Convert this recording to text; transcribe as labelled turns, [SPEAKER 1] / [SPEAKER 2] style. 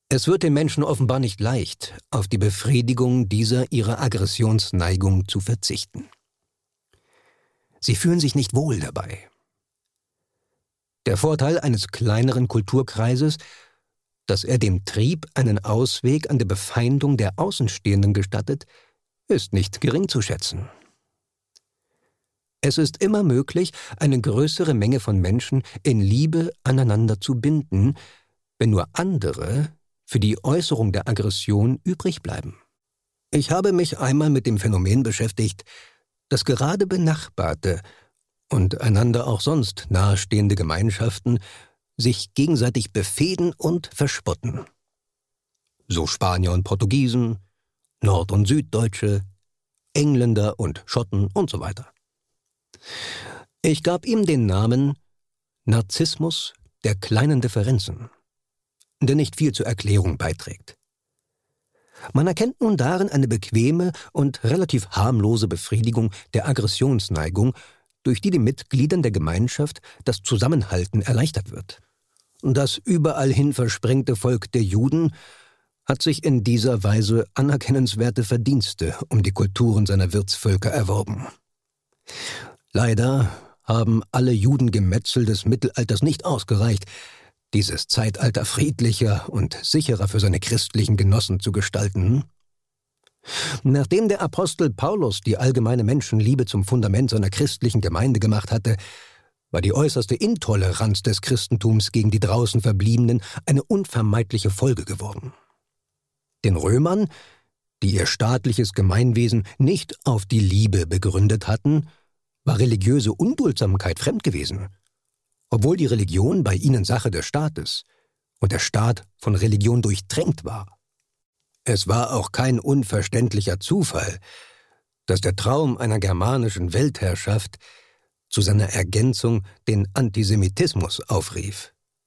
[SPEAKER 1] Es wird den Menschen offenbar nicht leicht, auf die Befriedigung dieser ihrer Aggressionsneigung zu verzichten. Sie fühlen sich nicht wohl dabei. Der Vorteil eines kleineren Kulturkreises, dass er dem Trieb einen Ausweg an der Befeindung der Außenstehenden gestattet, ist nicht gering zu schätzen. Es ist immer möglich, eine größere Menge von Menschen in Liebe aneinander zu binden, wenn nur andere für die Äußerung der Aggression übrig bleiben. Ich habe mich einmal mit dem Phänomen beschäftigt, dass gerade benachbarte und einander auch sonst nahestehende Gemeinschaften sich gegenseitig befehden und verspotten. So Spanier und Portugiesen, Nord- und Süddeutsche, Engländer und Schotten und so weiter. Ich gab ihm den Namen Narzissmus der kleinen Differenzen, der nicht viel zur Erklärung beiträgt. Man erkennt nun darin eine bequeme und relativ harmlose Befriedigung der Aggressionsneigung, durch die den Mitgliedern der Gemeinschaft das Zusammenhalten erleichtert wird. Das überall hin versprengte Volk der Juden hat sich in dieser Weise anerkennenswerte Verdienste um die Kulturen seiner Wirtsvölker erworben. Leider haben alle Judengemetzel des Mittelalters nicht ausgereicht, dieses Zeitalter friedlicher und sicherer für seine christlichen Genossen zu gestalten. Nachdem der Apostel Paulus die allgemeine Menschenliebe zum Fundament seiner christlichen Gemeinde gemacht hatte, war die äußerste Intoleranz des Christentums gegen die draußen Verbliebenen eine unvermeidliche Folge geworden. Den Römern, die ihr staatliches Gemeinwesen nicht auf die Liebe begründet hatten, war religiöse Unduldsamkeit fremd gewesen, obwohl die Religion bei ihnen Sache des Staates und der Staat von Religion durchtränkt war. Es war auch kein unverständlicher Zufall, dass der Traum einer germanischen Weltherrschaft zu seiner Ergänzung den Antisemitismus aufrief.